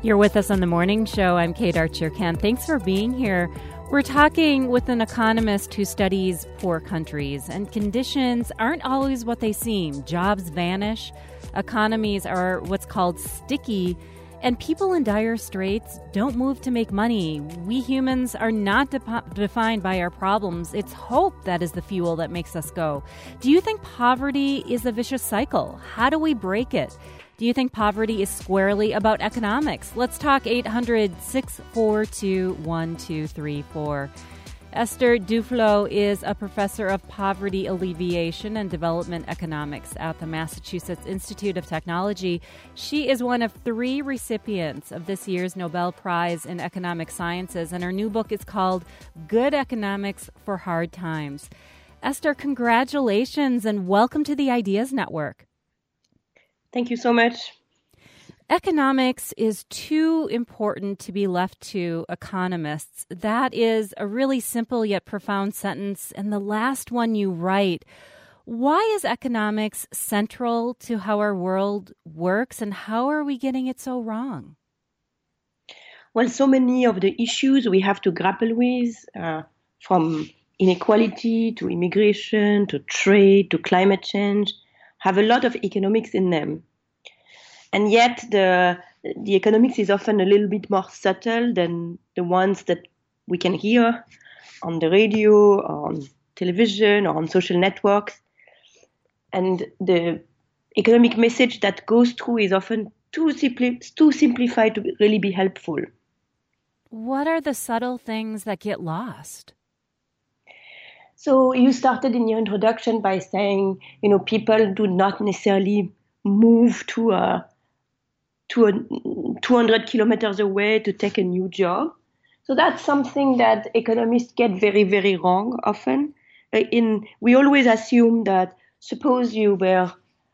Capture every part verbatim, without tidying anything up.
You're with us on the morning show. I'm Kate Archer-Kent. Thanks for being here. We're talking with an economist who studies poor countries, and conditions aren't always what they seem. Jobs vanish, economies are what's called sticky, and people in dire straits don't move to make money. We humans are not de- defined by our problems. It's hope that is the fuel that makes us go. Do you think poverty is a vicious cycle? How do we break it? Do you think poverty is squarely about economics? Let's talk eight hundred, six four two, one two three four. Esther Duflo is a professor of poverty alleviation and development economics at the Massachusetts Institute of Technology. She is one of three recipients of this year's Nobel Prize in Economic Sciences, and her new book is called Good Economics for Hard Times. Esther, congratulations and welcome to the Ideas Network. Thank you so much. Economics is too important to be left to economists. That is a really simple yet profound sentence, and the last one you write. Why is economics central to how our world works, and how are we getting it so wrong? Well, so many of the issues we have to grapple with, uh, from inequality to immigration to trade to climate change, have a lot of economics in them. And yet the the economics is often a little bit more subtle than the ones that we can hear on the radio, or on television, or on social networks. And the economic message that goes through is often too simpli- too simplified to really be helpful. What are the subtle things that get lost? So you started in your introduction by saying, you know, people do not necessarily move to a to a two hundred kilometers away to take a new job. So that's something that economists get very, very wrong often. In we always assume that suppose you were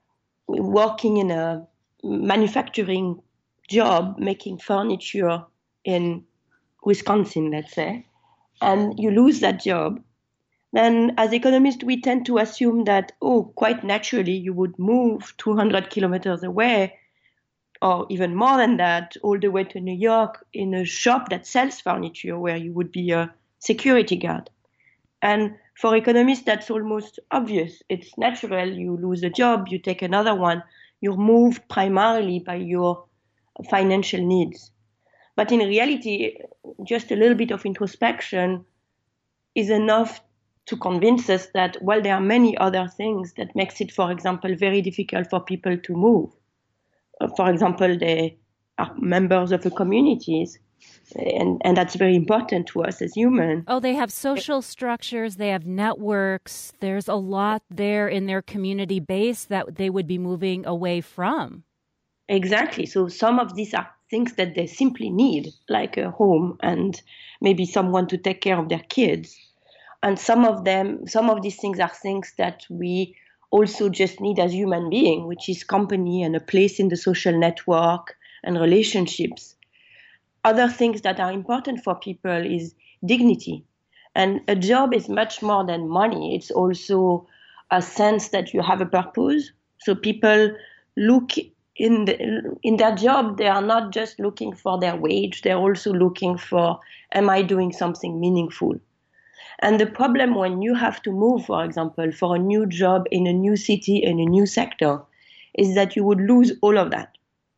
working in a manufacturing job, making furniture in Wisconsin, let's say, and you lose that job. Then as economists, we tend to assume that, oh, quite naturally, you would move two hundred kilometers away, or even more than that, all the way to New York in a shop that sells furniture where you would be a security guard. And for economists, that's almost obvious. It's natural. You lose a job, you take another one. You're moved primarily by your financial needs. But in reality, just a little bit of introspection is enough to convince us that, well, there are many other things that makes it, for example, very difficult for people to move. Uh, for example, they are members of the communities, and, and that's very important to us as humans. Oh, they have social structures, they have networks. There's a lot there in their community base that they would be moving away from. Exactly. So some of these are things that they simply need, like a home and maybe someone to take care of their kids. And some of them, some of these things are things that we also just need as human beings, which is company and a place in the social network and relationships. Other things that are important for people is dignity. And a job is much more than money. It's also a sense that you have a purpose. So people look in the, in their job, they are not just looking for their wage. They're also looking for, am I doing something meaningful? And the problem when you have to move, for example, for a new job in a new city, in a new sector, is that you would lose all of that.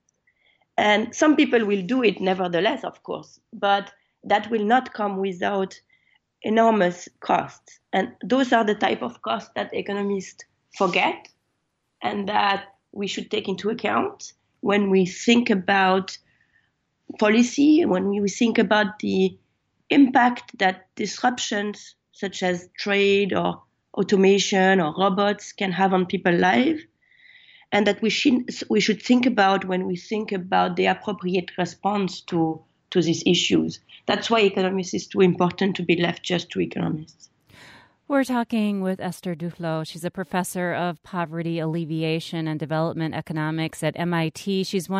And some people will do it nevertheless, of course, but that will not come without enormous costs. And those are the type of costs that economists forget and that we should take into account when we think about policy, when we think about the impact that disruptions such as trade or automation or robots can have on people's lives, and that we should we should think about when we think about the appropriate response to to these issues. That's why economics is too important to be left just to economists. We're talking with Esther Duflo. She's a professor of poverty alleviation and development economics at M I T. She's one of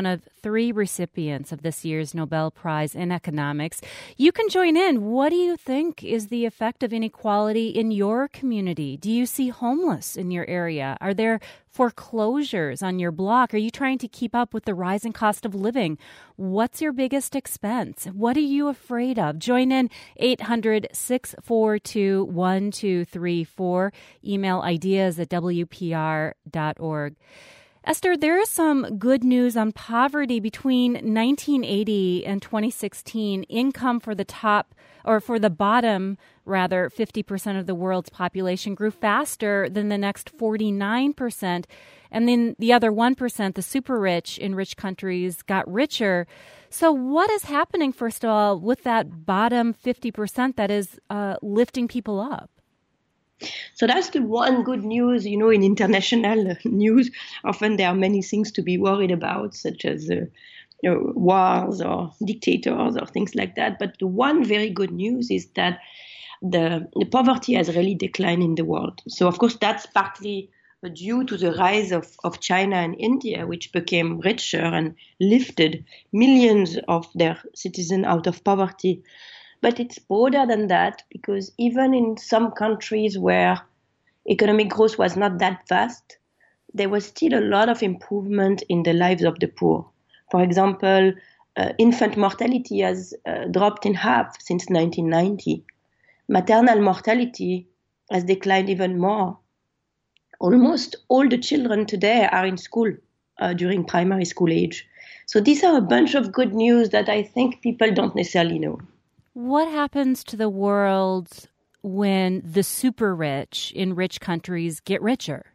three recipients of this year's Nobel Prize in Economics. You can join in. What do you think is the effect of inequality in your community? Do you see homeless in your area? Are there foreclosures on your block? Are you trying to keep up with the rising cost of living? What's your biggest expense? What are you afraid of? Join in eight hundred, six four two, one two three four. Email ideas at w p r dot org. Esther, there is some good news on poverty. Between nineteen eighty and twenty sixteen, income for the top, or for the bottom, rather, fifty percent of the world's population grew faster than the next forty-nine percent. And then the other one percent, the super rich in rich countries, got richer. So what is happening, first of all, with that bottom fifty percent that is uh, lifting people up? So that's the one good news. You know, in international news, often there are many things to be worried about, such as uh, you know, wars or dictators or things like that. But the one very good news is that the, the poverty has really declined in the world. So, of course, that's partly due to the rise of, of China and India, which became richer and lifted millions of their citizens out of poverty. But it's broader than that, because even in some countries where economic growth was not that fast, there was still a lot of improvement in the lives of the poor. For example, uh, infant mortality has uh, dropped in half since nineteen ninety. Maternal mortality has declined even more. Almost all the children today are in school uh, during primary school age. So these are a bunch of good news that I think people don't necessarily know. What happens to the world when the super rich in rich countries get richer?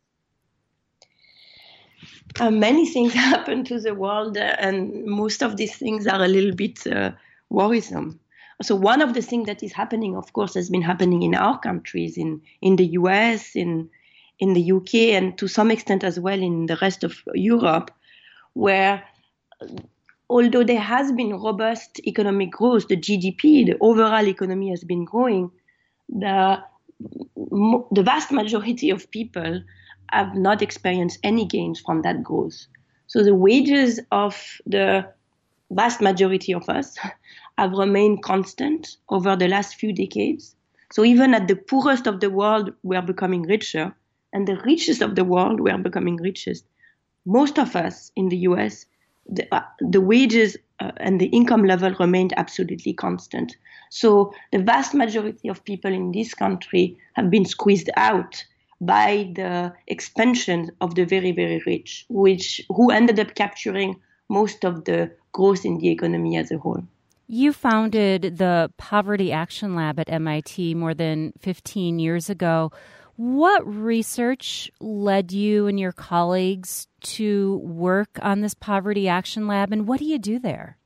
Uh, many things happen to the world, uh, and most of these things are a little bit uh, worrisome. So one of the things that is happening, of course, has been happening in our countries, in, in the U S, in, in the U K, and to some extent as well in the rest of Europe, where although there has been robust economic growth, the G D P, the overall economy has been growing, the, the vast majority of people have not experienced any gains from that growth. So the wages of the vast majority of us have remained constant over the last few decades. So even at the poorest of the world, we are becoming richer, and the richest of the world, we are becoming richest. Most of us in the U S, The, uh, the wages uh, and the income level remained absolutely constant. So the vast majority of people in this country have been squeezed out by the expansion of the very, very rich, which who ended up capturing most of the growth in the economy as a whole. You founded the Poverty Action Lab at M I T more than fifteen years ago. What research led you and your colleagues to work on this Poverty Action Lab, and what do you do there?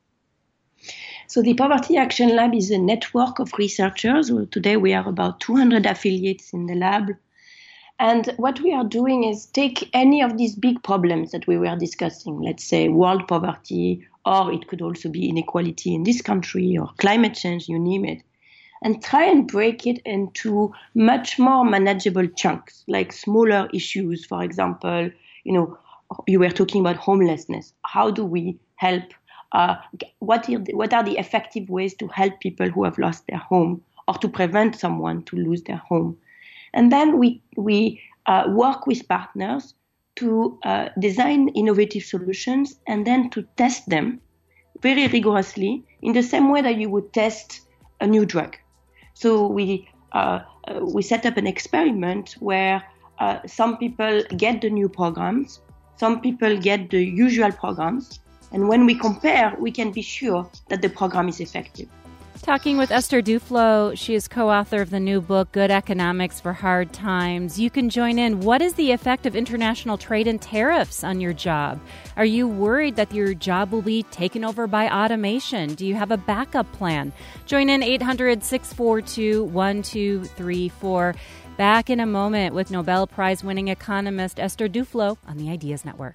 So the Poverty Action Lab is a network of researchers. Well, today we are about two hundred affiliates in the lab. And what we are doing is take any of these big problems that we were discussing, let's say world poverty, or it could also be inequality in this country, or climate change, you name it, and try and break it into much more manageable chunks, like smaller issues. For example, you know, you were talking about homelessness. How do we help? Uh, what, are the, what are the effective ways to help people who have lost their home, or to prevent someone to lose their home? And then we, we uh, work with partners to uh, design innovative solutions and then to test them very rigorously in the same way that you would test a new drug. So we uh, uh, we set up an experiment where uh, some people get the new programs, some people get the usual programs, and when we compare, we can be sure that the program is effective. Talking with Esther Duflo. She is co-author of the new book, Good Economics for Hard Times. You can join in. What is the effect of international trade and tariffs on your job? Are you worried that your job will be taken over by automation? Do you have a backup plan? Join in eight hundred, six four two, one two three four. Back in a moment with Nobel Prize-winning economist Esther Duflo on the Ideas Network.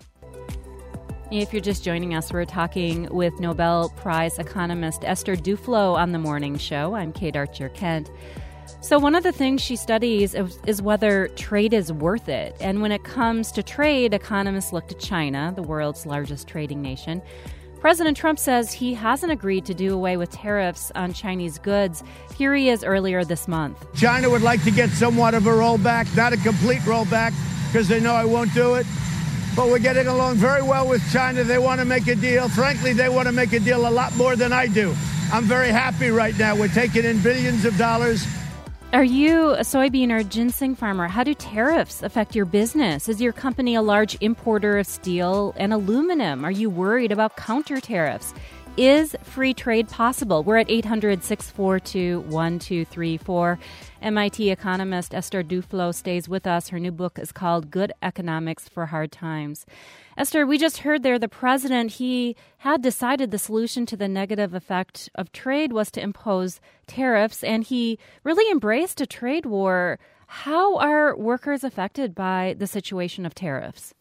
If you're just joining us, we're talking with Nobel Prize economist Esther Duflo on The Morning Show. I'm Kate Archer-Kent. So one of the things she studies is, is whether trade is worth it. And when it comes to trade, economists look to China, the world's largest trading nation. President Trump says he hasn't agreed to do away with tariffs on Chinese goods. Here he is earlier this month. China would like to get somewhat of a rollback, not a complete rollback, because they know I won't do it. But we're getting along very well with China. They want to make a deal. Frankly, they want to make a deal a lot more than I do. I'm very happy right now. We're taking in billions of dollars. Are you a soybean or ginseng farmer? How do tariffs affect your business? Is your company a large importer of steel and aluminum? Are you worried about counter tariffs? Is free trade possible? We're at eight hundred, six four two, one two three four. M I T economist Esther Duflo stays with us. Her new book is called Good Economics for Hard Times. Esther, we just heard there the president, he had decided the solution to the negative effect of trade was to impose tariffs, and he really embraced a trade war. How are workers affected by the situation of tariffs?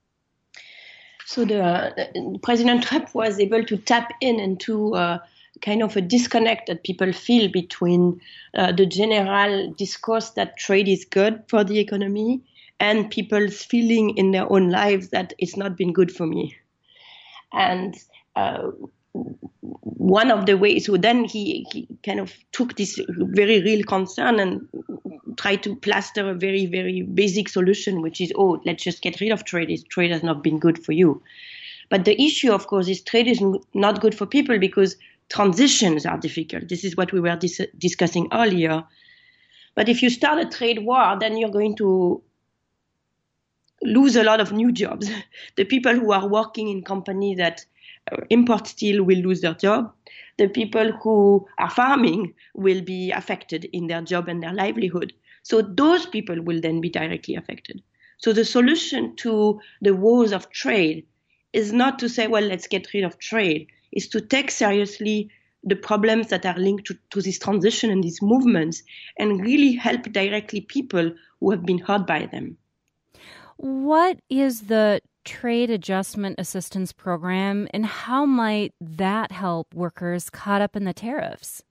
So the uh, President Trump was able to tap in into uh, kind of a disconnect that people feel between uh, the general discourse that trade is good for the economy and people's feeling in their own lives that it's not been good for me. And uh, one of the ways, so then he, he kind of took this very real concern and tried to plaster a very, very basic solution, which is, oh, let's just get rid of trade. Trade has not been good for you. But the issue, of course, is trade is not good for people because transitions are difficult. This is what we were dis- discussing earlier. But if you start a trade war, then you're going to lose a lot of new jobs. The people who are working in companies that import steel will lose their job. The people who are farming will be affected in their job and their livelihood. So those people will then be directly affected. So the solution to the woes of trade is not to say, well, let's get rid of trade. It's to take seriously the problems that are linked to, to this transition and these movements and really help directly people who have been hurt by them. What is the Trade Adjustment Assistance Program, and how might that help workers caught up in the tariffs?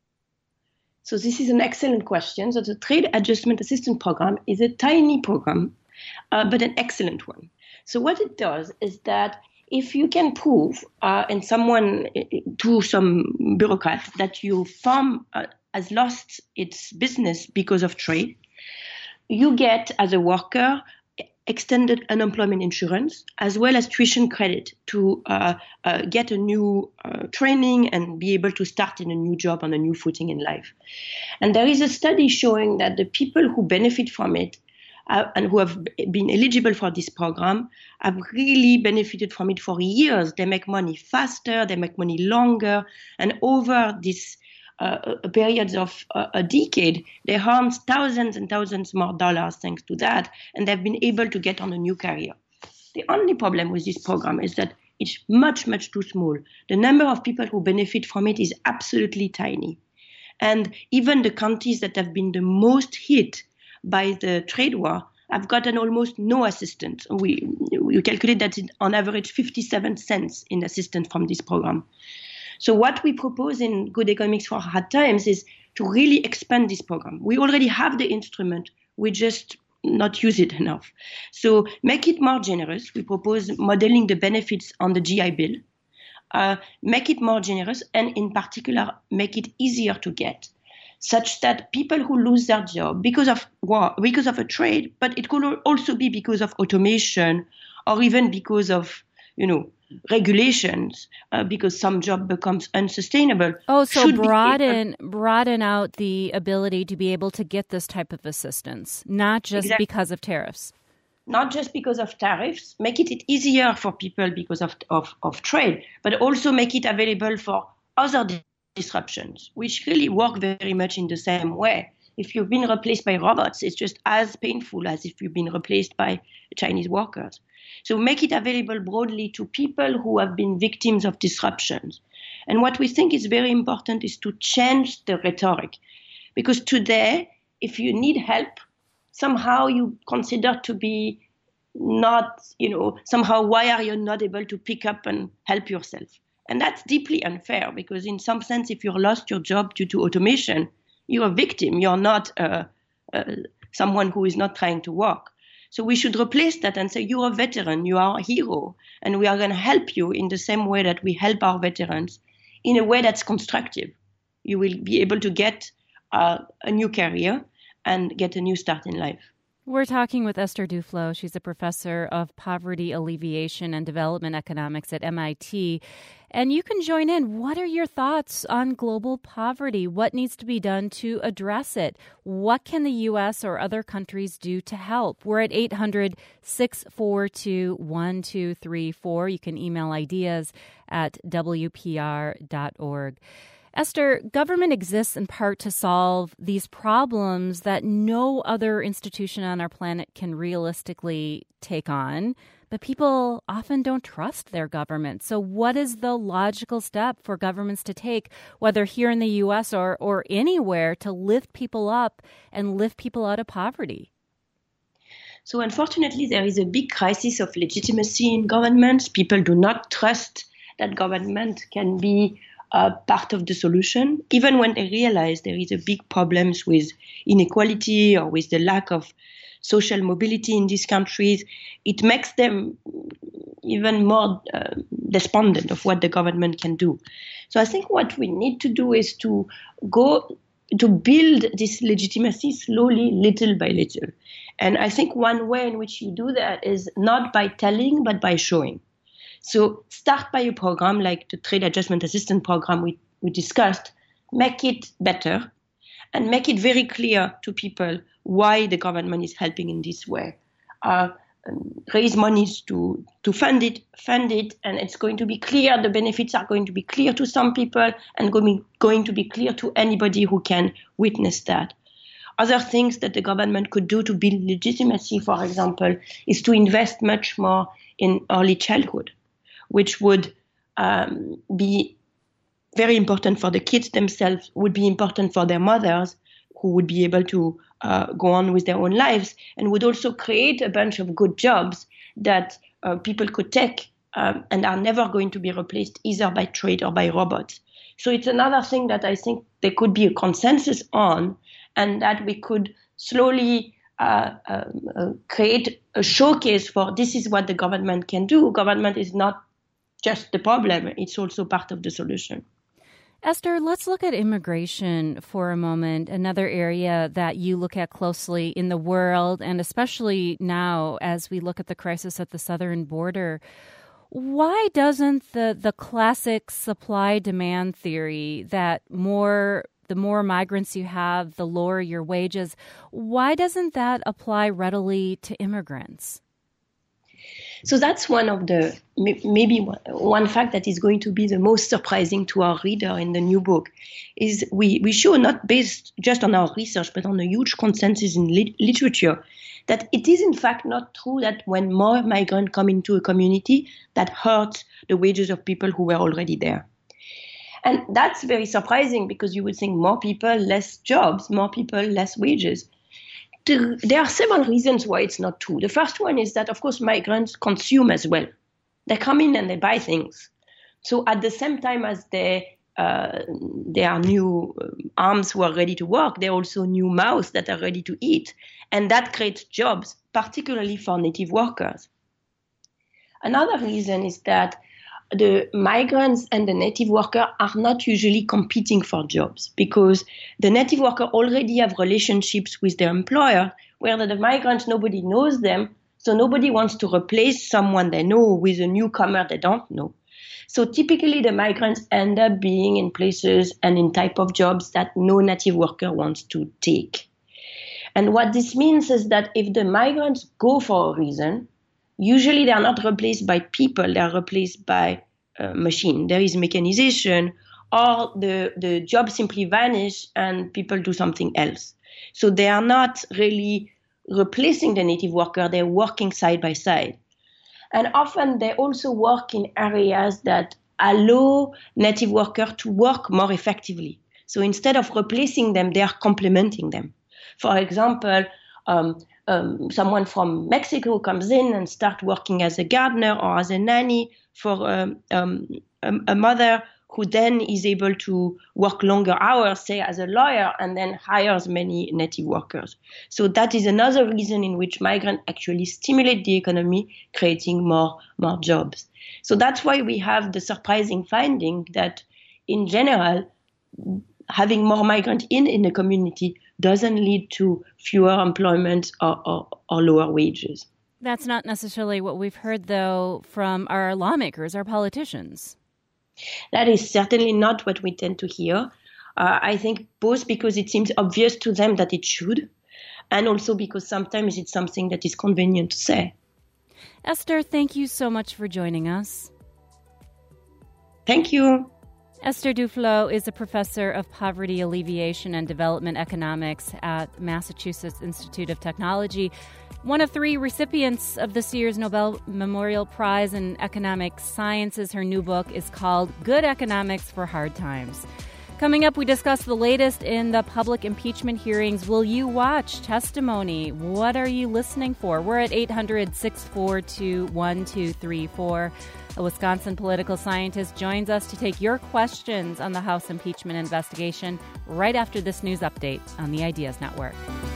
So this is an excellent question. So the Trade Adjustment Assistance Program is a tiny program, uh, but an excellent one. So what it does is that if you can prove, uh, and someone, to some bureaucrat, that your farm uh, has lost its business because of trade, you get, as a worker, extended unemployment insurance, as well as tuition credit to uh, uh, get a new uh, training and be able to start in a new job on a new footing in life. And there is a study showing that the people who benefit from it uh, and who have been eligible for this program have really benefited from it for years. They make money faster, they make money longer, and over this Uh, periods of uh, a decade, they earned thousands and thousands more dollars thanks to that, and they've been able to get on a new career. The only problem with this program is that it's much, much too small. The number of people who benefit from it is absolutely tiny. And even the countries that have been the most hit by the trade war have gotten almost no assistance. We, we calculate that it's on average fifty-seven cents in assistance from this program. So what we propose in Good Economics for Hard Times is to really expand this program. We already have the instrument, we just not use it enough. So make it more generous. We propose modeling the benefits on the G I Bill, uh, make it more generous, and in particular, make it easier to get, such that people who lose their job because of war, because of a trade, but it could also be because of automation or even because of, you know, regulations, uh, because some job becomes unsustainable. Oh, so broaden be, uh, broaden out the ability to be able to get this type of assistance, not just exactly. because of tariffs. Not just because of tariffs, make it easier for people because of, of, of trade, but also make it available for other di- disruptions, which really work very much in the same way. If you've been replaced by robots, it's just as painful as if you've been replaced by Chinese workers. So make it available broadly to people who have been victims of disruptions. And what we think is very important is to change the rhetoric. Because today, if you need help, somehow you consider to be not, you know, somehow why are you not able to pick up and help yourself? And that's deeply unfair because in some sense, if you lost your job due to automation, You're a victim. You're not uh, uh, someone who is not trying to work. So we should replace that and say, you're a veteran, you are a hero, and we are going to help you in the same way that we help our veterans, in a way that's constructive. You will be able to get uh, a new career and get a new start in life. We're talking with Esther Duflo. She's a professor of poverty alleviation and development economics at M I T. And you can join in. What are your thoughts on global poverty? What needs to be done to address it? What can the U S or other countries do to help? We're at eight hundred, six four two, one two three four. You can email ideas at W P R dot org. Esther, government exists in part to solve these problems that no other institution on our planet can realistically take on, but people often don't trust their government. So what is the logical step for governments to take, whether here in the U S or, or anywhere, to lift people up and lift people out of poverty? So unfortunately, there is a big crisis of legitimacy in governments. People do not trust that government can be Uh, part of the solution, even when they realize there is a big problems with inequality or with the lack of social mobility in these countries. It makes them even more uh, despondent of what the government can do. So I think what we need to do is to go to build this legitimacy slowly, little by little. And I think one way in which you do that is not by telling, but by showing. So start by a program like the Trade Adjustment Assistance Program we, we discussed, make it better and make it very clear to people why the government is helping in this way. Uh, raise monies to, to fund it, fund it, and it's going to be clear, the benefits are going to be clear to some people and going, going to be clear to anybody who can witness that. Other things that the government could do to build legitimacy, for example, is to invest much more in early childhood, which would um, be very important for the kids themselves, would be important for their mothers, who would be able to uh, go on with their own lives, and would also create a bunch of good jobs that uh, people could take um, and are never going to be replaced either by trade or by robots. So it's another thing that I think there could be a consensus on, and that we could slowly uh, uh, uh, create a showcase for this is what the government can do. Government is not just the problem, it's also part of the solution. Esther, let's look at immigration for a moment, another area that you look at closely in the world, and especially now as we look at the crisis at the southern border. Why doesn't the, the classic supply-demand theory that more the more migrants you have, the lower your wages, why doesn't that apply readily to immigrants? So that's one of the, maybe one fact that is going to be the most surprising to our reader in the new book, is we, we show, not based just on our research, but on a huge consensus in lit- literature, that it is in fact not true that when more migrants come into a community, that hurts the wages of people who were already there. And that's very surprising, because you would think more people, less jobs, more people, less wages. There are several reasons why it's not true. The first one is that, of course, migrants consume as well. They come in and they buy things. So at the same time as they, uh, there are new arms who are ready to work, there are also new mouths that are ready to eat. And that creates jobs, particularly for native workers. Another reason is that the migrants and the native worker are not usually competing for jobs, because the native worker already have relationships with their employer, where the migrants, nobody knows them, so nobody wants to replace someone they know with a newcomer they don't know. So typically the migrants end up being in places and in type of jobs that no native worker wants to take. And what this means is that if the migrants go for a reason, usually they are not replaced by people, they are replaced by uh, machine. There is mechanization, or the, the job simply vanish and people do something else. So they are not really replacing the native worker, they're working side by side. And often they also work in areas that allow native workers to work more effectively. So instead of replacing them, they are complementing them. For example, um, Um, someone from Mexico comes in and starts working as a gardener or as a nanny for um, um, a, a mother who then is able to work longer hours, say as a lawyer, and then hires many native workers. So that is another reason in which migrants actually stimulate the economy, creating more, more jobs. So that's why we have the surprising finding that in general, having more migrants in, in the community doesn't lead to fewer employment or, or, or lower wages. That's not necessarily what we've heard, though, from our lawmakers, our politicians. That is certainly not what we tend to hear. Uh, I think both because it seems obvious to them that it should, and also because sometimes it's something that is convenient to say. Esther, thank you so much for joining us. Thank you. Esther Duflo is a professor of poverty alleviation and development economics at Massachusetts Institute of Technology, one of three recipients of this year's Nobel Memorial Prize in Economic Sciences. Her new book is called Good Economics for Hard Times. Coming up, we discuss the latest in the public impeachment hearings. Will you watch testimony? What are you listening for? We're at eight hundred, six four two, one two three four. A Wisconsin political scientist joins us to take your questions on the House impeachment investigation right after this news update on the Ideas Network.